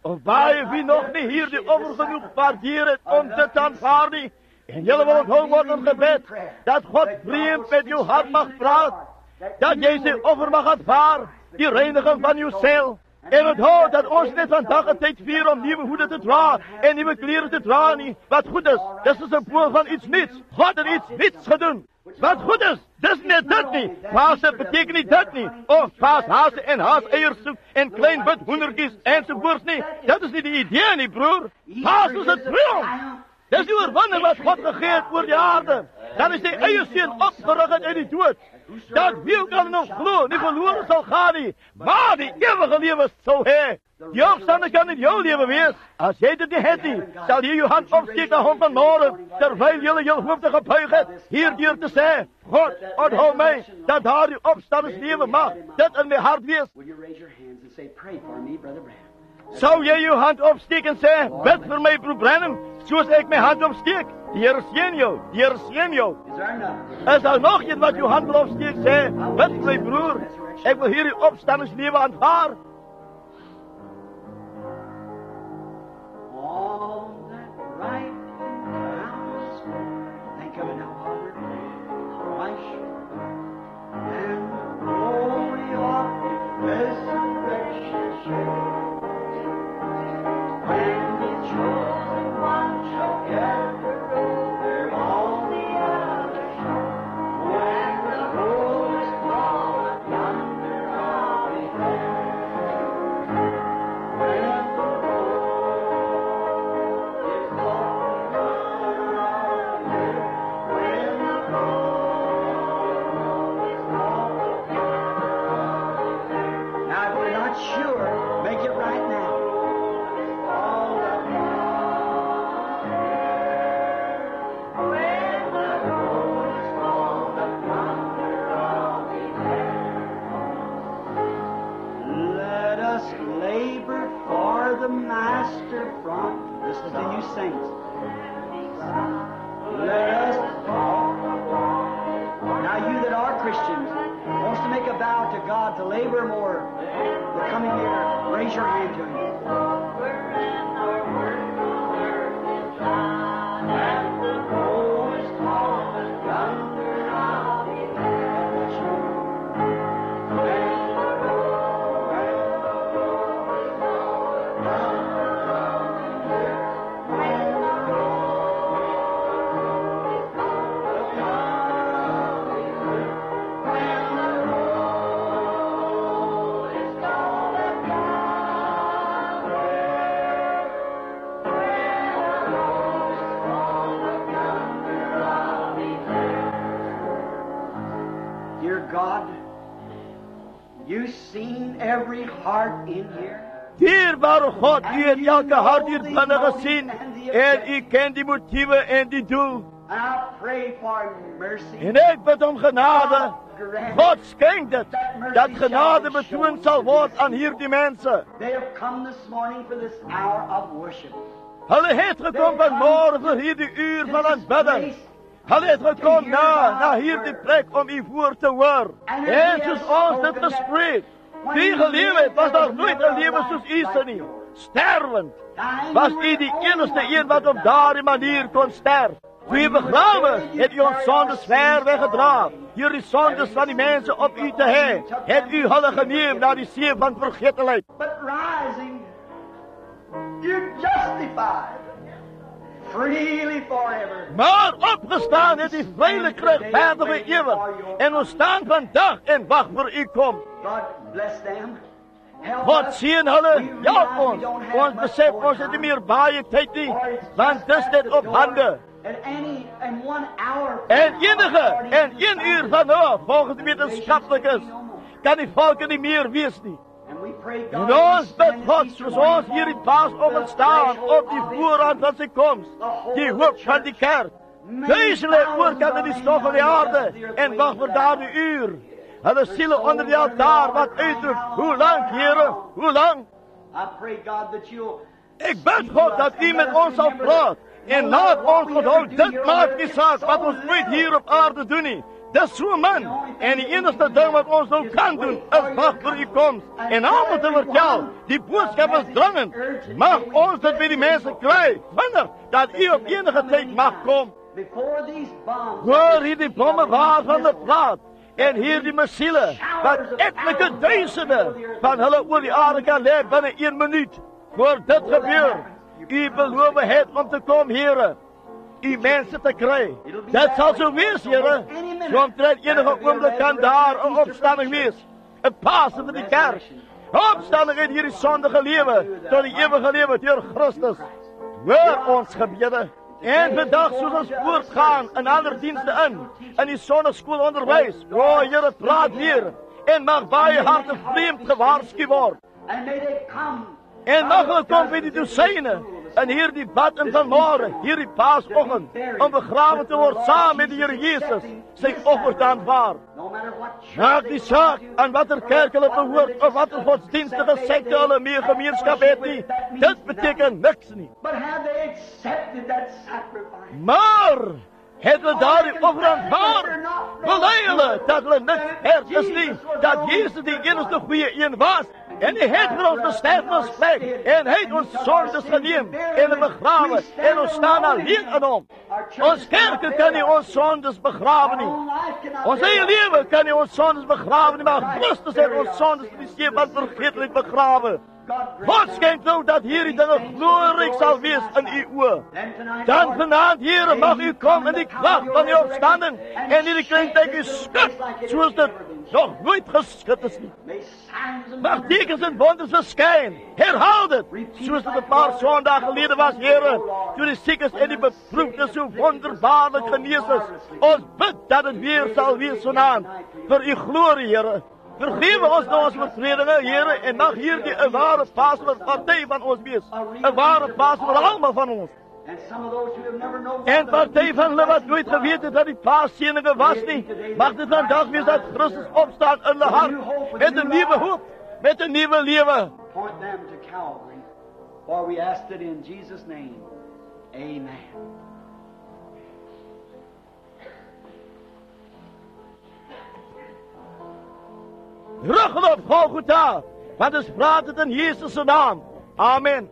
Of baie wie nog nie hier die offer genoeg waardeer het om dit te aanvaar nie. En julle wil onthou word in gebed, dat God vreemd met jou hart mag praat, dat jy sy offer mag aanvaar, die reiniging van jou siel. En onthou dat ons net vandag 'n tyd vier om nuwe hoede te dra en nuwe klere te dra nie. Wat goed is, dis 'n simbool van iets nuuts. God het iets nuuts gedoen. Wat goed is, dis net dit nie. Paase beteken nie dit nie. Of paashase en haaseiers en klein wit hoendertjies ensovoorts nie. Dat is nie die idee nie, broer. Paas is 'n triomf. Dis die oorwinning wat God gegee het oor die aarde. Dat is sy eie seun opgerig het uit die dood. Dat wie kan nog glo, nie verloren sal gaan nie, maar die ewige lewe sal hê. Die opstanding kan in jou lewe wees. As jy dit nie het nie, sal jy jou hand opsteek na hom vanmorgen, terwyl jy jou hoofde gebuig het, hierdeur te sê, God, onthou my, dat daar die opstandingslewe mag, dit in my hart wees. Sou jy jou hand opsteek en sê, bid vir my, broer Branham, soos ek my hand opsteek? Die Here seën jou, die Here seën jou. Is daar nog iets wat jou hand wil opsteek, sê, bid vir my broer, ek wil hierdie opstandingslewe aanvaar. All that right house, think of it now, Father, Christ, and the glory of His resurrection. When the chosen one shall gather over on the other shore, when the roll is called yonder, I'll be there. When the roll is called yonder, when the roll is called yonder. Now, if you're not sure, make it right now. The Master from, this is the new saints. Let us now, you that are Christians, wants to make a vow to God to labor more the coming year, raise your hand to Him. And the roll is called yonder, I'll be there. God, you've seen every heart in here. Dierbare God, U het elke hart hier binne gesien en U ken die motiewe en die doel. And I pray for mercy. En ek bid om genade. God skenk dit, dat genade betoon sal word aan hierdie mense. They have come this morning for this hour of worship. Hulle het gekom vanmôre vir hierdie uur van aanbidding. Hulle het gekom na hierdie plek om U woord te hoor. En soos ons dit bespreek, die gelewe het, was daar nooit 'n lewe soos U se nie. Sterwend was U die enigste een wat op daardie manier kon sterf. Toe U begrawe, het U ons sondes ver weggedra. Hierdie sondes van die mense op U te hê, het U hulle geneem na die see van vergetelheid. But rising, you justified freely forever. Maar opgestaan het U vrylik regverdige ewig. En ons staan vandag en wag vir U kom. God bless them. God seën hulle, help ons. Ons besef ons het nie meer baie tyd nie, want dis net op hande. And 1 hour. En enige, en 1 uur van nou, volgens die wetenskaplikes, kan die volke nie meer wees nie. En ons bid God, soos ons hier in Paasoggend staan, op die voorhand van sy koms, die hoop van die kerk. Duisende oorkant in die stof van die aarde, en wag vir daardie uur. Hulle siele onder die altaar wat uitroep, hoe lang, Here, hoe lang? Ek bid God dat U met ons sal praat, en laat ons onthou, dit maak nie saak wat ons nooit hier op aarde doen nie. Dis so min. En die enigste ding wat ons nou kan doen, is wag vir u koms. En almal te vertel, die boodskap is dringend. Mag ons dit by die mense kry, vinnig, dat u op enige tyd mag kom. Hoor hierdie bomme waarvan hulle praat, en hierdie missiele, wat etlike duisende van hulle oor die aarde kan lê binne 1 minuut. Voor dit gebeur, u beloof het om te kom, Here, u mense te kry. Dit sal so wees, Here. So omtrent enige oomblik kan daar 'n opstanding wees. 'n Pasen vir die kerk. Opstanding uit hierdie sondige lewe tot die ewige lewe deur Christus. Hoor ons gebede. En vandag soos ons voortgaan in ander dienste in die sonnaskoolonderwys. O, Here, praat weer en mag baie harte vreemd gewaarsku word. En mag hulle kom by die dosyne in hierdie bad in vanmôre, hierdie Paasoggend, om begrawe te word saam met die Here Jesus, sy offer te aanvaar. Maak die saak aan watter kerk hulle behoort of watter godsdienstige sekte hulle mee gemeenskap het nie. Dit beteken niks nie. Maar het hulle daardie offer aanvaar? Bely hulle dat hulle niks werd is nie, dat Jesus die enigste goeie een was. En hy het vir ons gesterf ons plek, en hy het ons sondes geneem, en hy begrawe, en ons staan alleen in hom. Ons kerke kan nie ons sondes begrawe nie. Ons eie lewe kan nie ons sondes begrawe nie, maar Christus het ons sondes in die see van vergeetlik begrawe. God skenk nou dat hierdie dinge gloryk sal wees in u oë. Dan vanaand, Here, mag u kom in die krag van die opstanding, en hierdie klein tydjie skud, soos dit nog nooit geskud is nie. Mag tekens en wonders verskyn. Herhaal dit, soos dit 'n paar Sondae gelede was, Here, toe die siekes en die beproefdes so wonderbaarlik genees is. Ons bid dat dit weer sal wees vanaand, vir u glorie, Here. Vergewe ons nou ons oortredinge, Here, en mag hierdie 'n ware Paas vir party van ons wees. 'n Ware Paas vir almal van ons. En party van hulle wat nooit geweet het dat die Paasseëninge was nie, mag dit vandag wees dat Christus opstaan in hulle hart, met 'n nuwe hoop, met 'n nuwe lewe. Point them to Calvary, for we asked it in Jesus' name. Amen. Rug op Golgotha, want ons praat dit in Jesus se naam. Amen.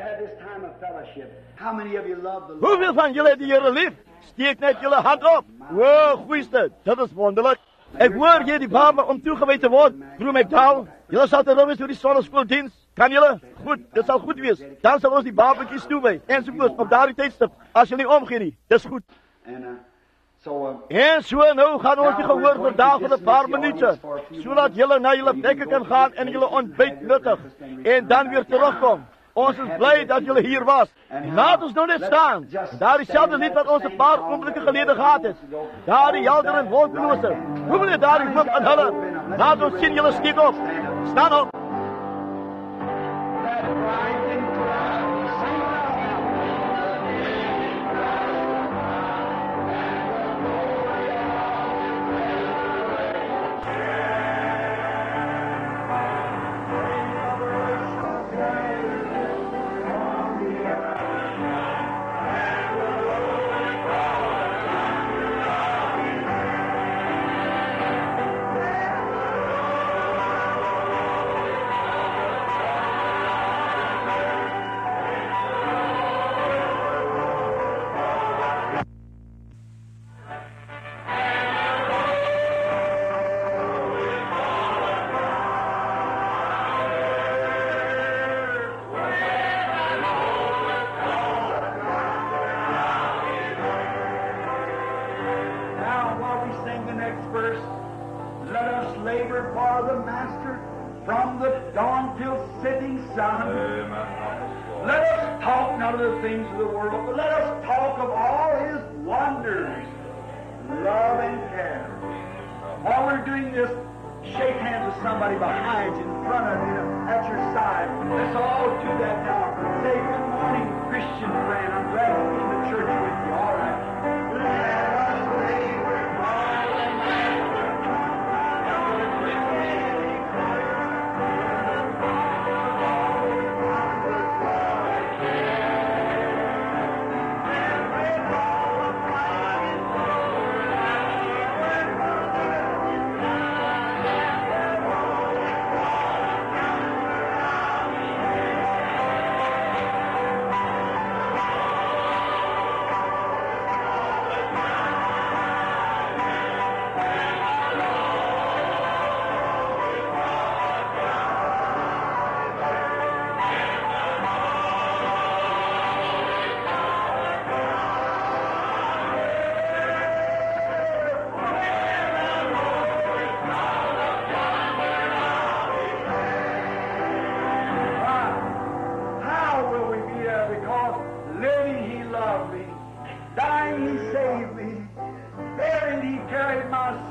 Hoeveel van julle het die Here lief? Steek net julle hand op. O, goeieste, dit is wonderlik. Ek hoor jy die baba om toegewy te word. Broer McDowell, julle sal te wees vir die sonnaskooldiens. Kan julle? Goed, dit sal goed wees. Dan sal ons die babatjies toewy ensovoorts op daardie tydstip. As jy nie omgee nie, dis goed. En so nou gaan ons die gehoor vandag vir 'n paar minute, sodat julle na julle plekke kan gaan en julle ontbyt nuttig en dan weer terugkom. Ons is bly dat julle hier was. Laat ons nou net staan. Daar dieselfde lied wat ons 'n paar oomblikke gelede gehad het. Daar die helder en wolklose. Hoe wil jy daar die hoop aan hulle? Laat ons sien julle steek op. Staan op.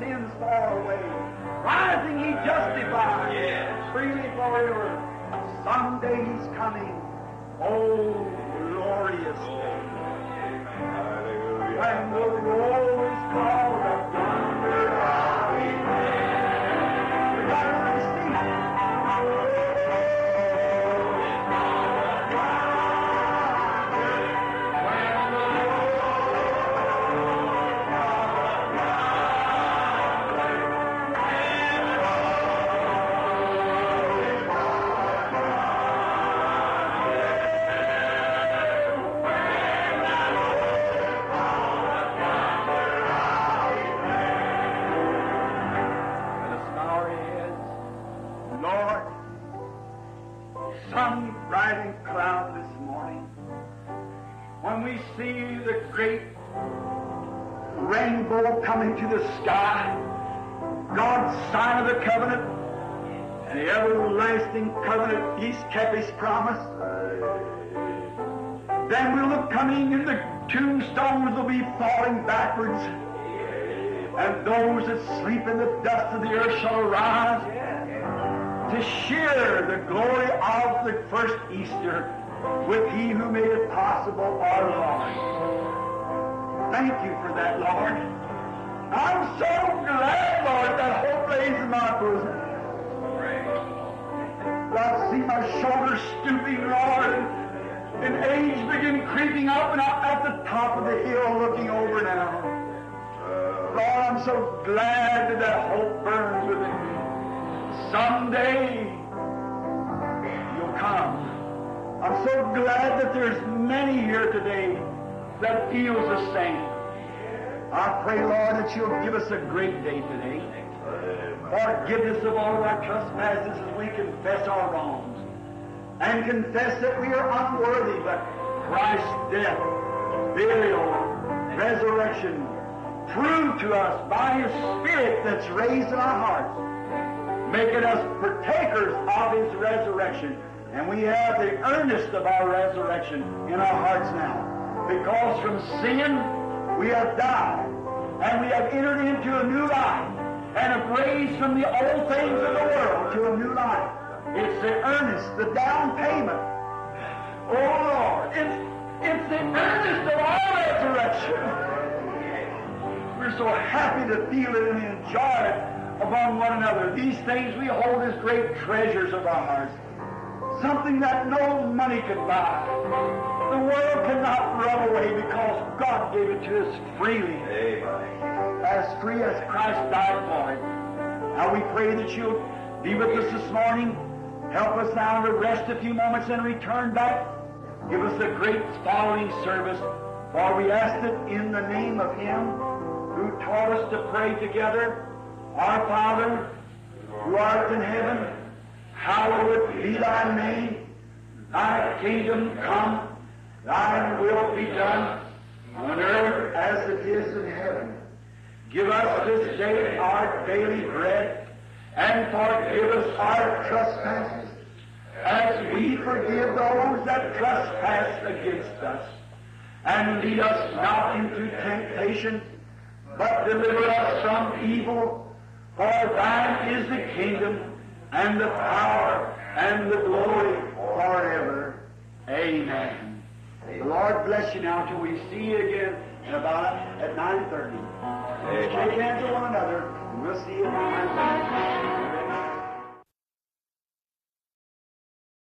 sins far away. Rising He justifies. Yes. Freely forever. Someday He's coming. Oh, glorious day. When the roll is called up yonder, we got to receive it. See the great rainbow coming to the sky, God's sign of the covenant, and the everlasting covenant. He's kept His promise. Then we'll look coming, and the tombstones will be falling backwards, and those that sleep in the dust of the earth shall arise to share the glory of the first Easter with He who made it possible, our Lord. Thank you for that, Lord. I'm so glad, Lord, that hope lays in my bosom. I see my shoulders stooping, Lord, and age begin creeping up and up at the top of the hill looking over now. Lord, I'm so glad that that hope burns within me. Someday You'll come. I'm so glad that there's many here today that feels the same. I pray, Lord, that You'll give us a great day today. Forgiveness of all our trespasses as we confess our wrongs. And confess that we are unworthy, but Christ's death, burial, resurrection, proved to us by His Spirit that's raised in our hearts, making us partakers of His resurrection. And we have the earnest of our resurrection in our hearts now. Because from sin we have died, and we have entered into a new life, and have raised from the old things of the world to a new life. It's the earnest, the down payment. Oh Lord, it's the earnest of our resurrection. We're so happy to feel it and enjoy it among one another. These things we hold as great treasures of our hearts. Something that no money could buy. The world cannot run away because God gave it to us freely. As free as Christ died for it. Now we pray that You'll be with us this morning. Help us now to rest a few moments and return back. Give us a great following service. For we ask it in the name of Him who taught us to pray together. Our Father, who art in heaven, hallowed be Thy name. Thy kingdom come, Thine will be done, on earth as it is in heaven. Give us this day our daily bread, and forgive us our trespasses, as we forgive those that trespass against us. And lead us not into temptation, but deliver us from evil. For Thine is the kingdom, and the power, and the glory forever. Amen. The Lord bless you now till we see you again at 9:30. Shake hands with one another, and we'll see you at 9:30.